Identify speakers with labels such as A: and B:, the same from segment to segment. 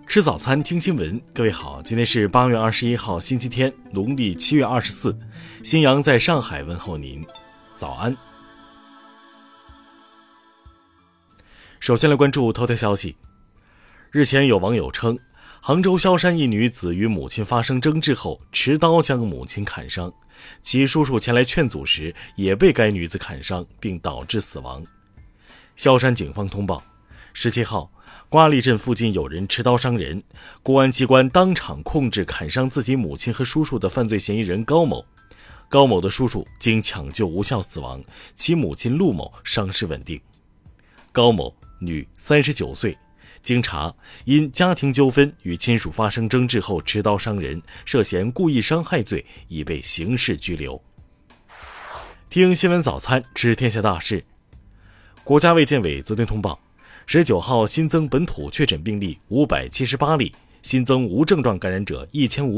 A: 吃早餐，听新闻。各位好，今天是8月21号，星期天，农历7月24。新阳在上海问候您，早安。首先来关注头条消息。日前有网友称，杭州萧山一女子与母亲发生争执后，持刀将母亲砍伤，其叔叔前来劝阻时也被该女子砍伤，并导致死亡。萧山警方通报，17号瓜利镇附近有人持刀伤人，公安机关当场控制砍伤自己母亲和叔叔的犯罪嫌疑人高某。高某的叔叔经抢救无效死亡，其母亲陆某伤势稳定。高某，女，39岁，经查因家庭纠纷与亲属发生争执后持刀伤人，涉嫌故意伤害罪，已被刑事拘留。听新闻早餐，知天下大事。国家卫健委昨天通报，19号新增本土确诊病例578例，新增无症状感染者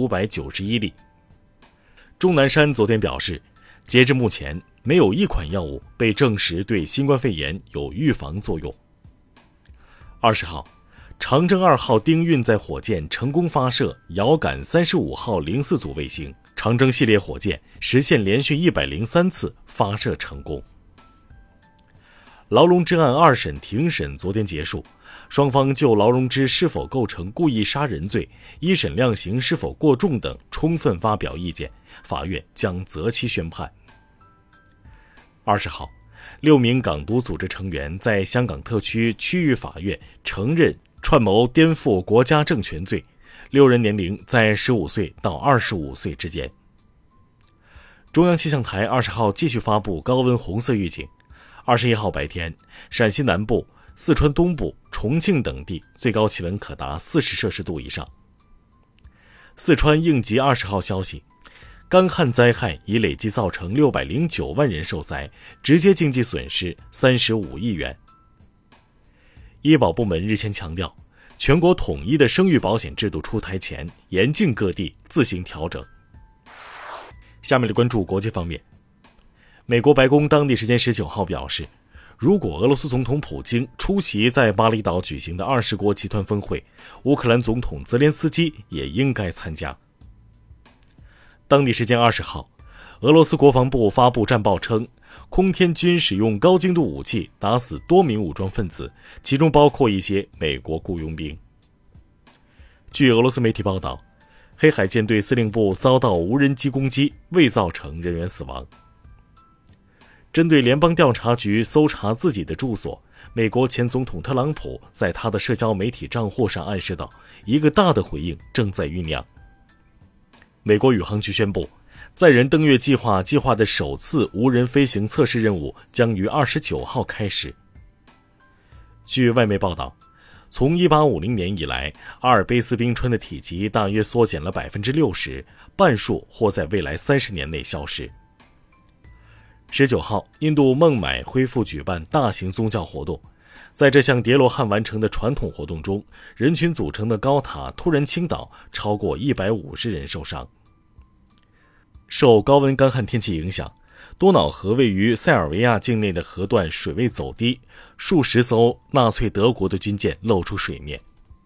A: 1591例。钟南山昨天表示，截至目前，没有一款药物被证实对新冠肺炎有预防作用。20号，长征2号丁运载火箭成功发射遥感35号04组卫星，长征系列火箭实现连续103次发射成功。劳荣枝案2审庭审昨天结束，双方就劳荣枝是否构成故意杀人罪、一审量刑是否过重等充分发表意见，法院将择期宣判。20号，6名港独组织成员在香港特区区域法院承认串谋颠覆国家政权罪，6人年龄在15岁到25岁之间。中央气象台20号继续发布高温红色预警。21号白天，陕西南部、四川东部、重庆等地最高气温可达40摄氏度以上。四川应急20号消息，干旱灾害已累计造成609万人受灾，直接经济损失35亿元。医保部门日前强调，全国统一的生育保险制度出台前，严禁各地自行调整。下面来关注国际方面。美国白宫当地时间19号表示，如果俄罗斯总统普京出席在巴厘岛举行的20国集团峰会，乌克兰总统泽连斯基也应该参加。当地时间20号，俄罗斯国防部发布战报称，空天军使用高精度武器打死多名武装分子，其中包括一些美国雇佣兵。据俄罗斯媒体报道，黑海舰队司令部遭到无人机攻击，未造成人员死亡。针对联邦调查局搜查自己的住所，美国前总统特朗普在他的社交媒体账户上暗示道，一个大的回应正在酝酿。美国宇航局宣布，载人登月计划的首次无人飞行测试任务将于29号开始。据外媒报道，从1850年以来，阿尔卑斯冰川的体积大约缩减了60%，半数或在未来30年内消失。19号，印度孟买恢复举办大型宗教活动，在这项叠罗汉完成的传统活动中，人群组成的高塔突然倾倒，超过150人受伤。受高温干旱天气影响，多瑙河位于塞尔维亚境内的河段水位走低，数十艘纳粹德国的军舰露出水面。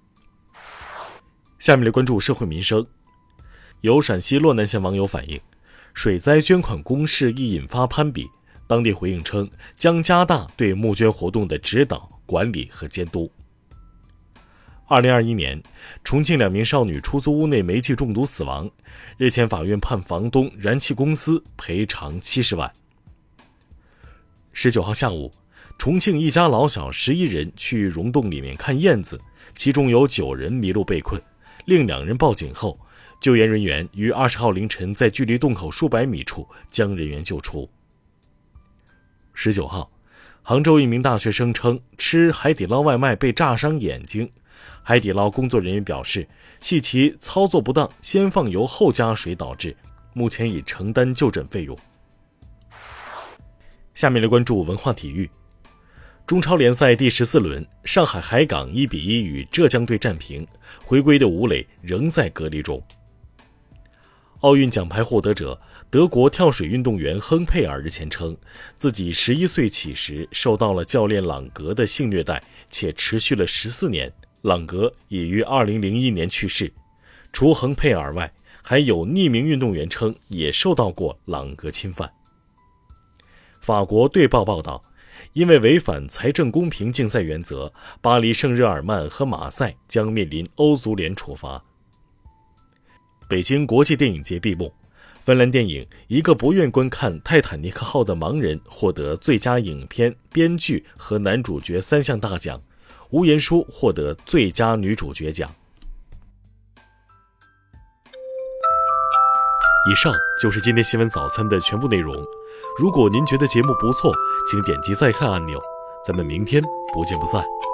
A: 下面来关注社会民生。有陕西洛南县网友反映，水灾捐款攻势易引发攀比，当地回应称将加大对募捐活动的指导、管理和监督。2021年，重庆2名少女出租屋内煤气中毒死亡，日前法院判房东燃气公司赔偿70万。19号下午，重庆一家老小11人去溶洞里面看燕子，其中有9人迷路被困，另2人报警后，救援人员于20号凌晨在距离洞口数百米处将人员救出。19号，杭州一名大学生称吃海底捞外卖被炸伤眼睛，海底捞工作人员表示，系其操作不当，先放油后加水导致，目前已承担就诊费用。下面来关注文化体育。中超联赛第14轮，上海海港1-1与浙江队战平，回归的吴磊仍在隔离中。奥运奖牌获得者德国跳水运动员亨佩尔日前称，自己11岁起时受到了教练朗格的性虐待，且持续了14年， 朗格已于2001年去世。除亨佩尔外，还有匿名运动员称也受到过朗格侵犯。法国队报报道，因为违反财政公平竞赛原则，巴黎圣日耳曼和马赛将面临欧足联处罚。北京国际电影节闭幕，芬兰电影《一个不愿观看泰坦尼克号的盲人》获得最佳影片、编剧和男主角3项大奖，吴彦姝获得最佳女主角奖。以上就是今天新闻早餐的全部内容。如果您觉得节目不错，请点击再看按钮。咱们明天不见不散。